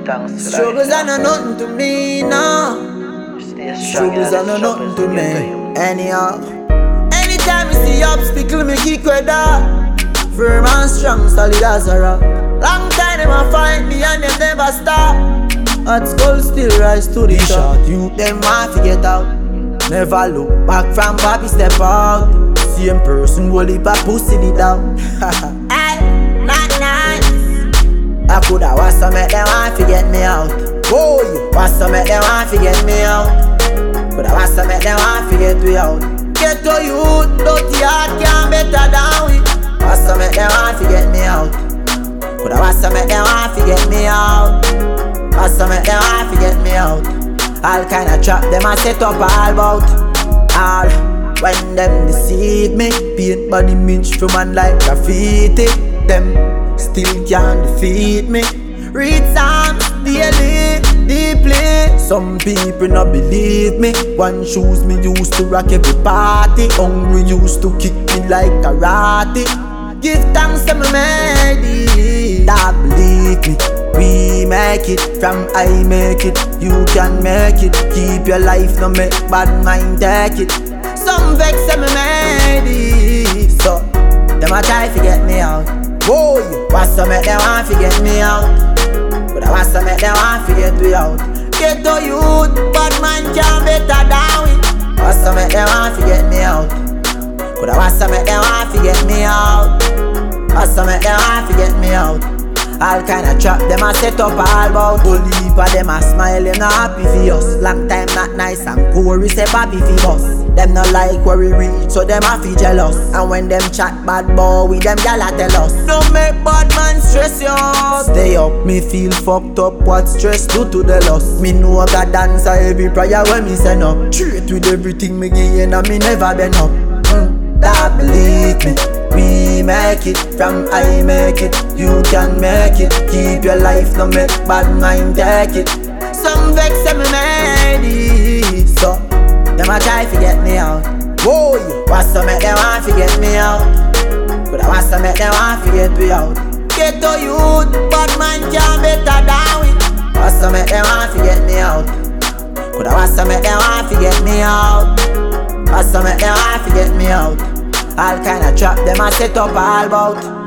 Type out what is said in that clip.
thanks. Struggles are no nothing to me now. Struggles are no nothing to me. Anyhow, anytime you see obstacle, me kick with that. Firm and strong, solid as a rock. Long time them a find me and them never stop. Hot skull still rise to the top. You them want to get out. Never look back from Bobby step out. Same person will leave a pussy it down. Hey, not nice. I coulda was some make them want to get me out. Boy, was some make them want to get me out. Coulda was some make them want to get we out. Get to you, dirty heart can't better than we. Was some make them want to get me out. Coulda was some make them want to get me out. Was some make them want to get me out. All kind of trap them a set up all about. All when them deceive me, paint body minch from man like graffiti. Them still can't defeat me. Read songs daily, deeply. Some people not believe me. One shoes me used to rock every party. Hungry used to kick me like karate. Give thanks to me made it. That believe me, we make it. From I make it, you can make it. Keep your life, no make bad mind take it. Some vex say me made it. So, them a try to get me out. Boy, what's to make them want to get me out? But what's to make them want to get we out? Get to youth, bad man can't better than we. What's to make them want to get me out? But what's to make them want to get me out? What's to make them want to get me out? All kind of trap them a set up all about. Whole heap of them a smile, them not happy for us. Long time not nice and poor, we say happy for us. Them not like where we reach, so them a feel jealous. And when them chat bad boy, we them gyal a tell us. Don't make bad man stress you out. Stay up, me feel fucked up, what stress do to the loss. Me know I got dance every prayer when me send up. Treat with everything me gain and me never been up. That believe me, we make it. From I make it, you can make it. Keep your life, no make bad mind take it. Some vex say me made it. So, them a try to get me out. Boy, what's to make them want to get me out? But what's to make them want to get we out? Get to youth, bad man can't better than we. What's to make them want to get me out? But what's to make them want to get me out? What's to make them want to get me out? All kind of trap them a set up all about.